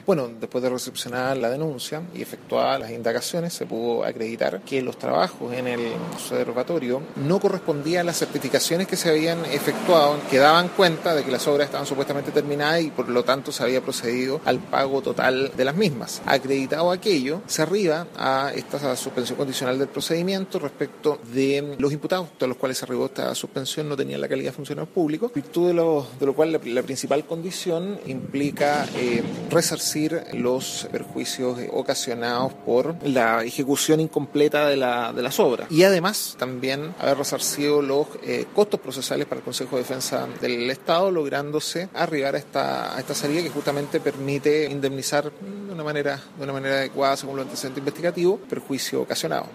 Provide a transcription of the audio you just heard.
Bueno, después de recepcionar la denuncia y efectuadas las indagaciones, se pudo acreditar que los trabajos en el observatorio no correspondían a las certificaciones que se habían efectuado, que daban cuenta de que las obras estaban supuestamente terminadas y por lo tanto se había procedido al pago total de las mismas. Acreditado aquello, se arriba a esta suspensión condicional del procedimiento respecto de los imputados, a los cuales se arribó esta suspensión, no tenían la calidad de funcionarios públicos, virtud de lo cual la principal condición implica resarcir los perjuicios ocasionados por la ejecución incompleta de las obras y además también haber resarcido los costos procesales para el Consejo de Defensa del Estado, lográndose arribar a esta salida que justamente permite indemnizar de una manera adecuada según los antecedentes investigativos perjuicio ocasionado.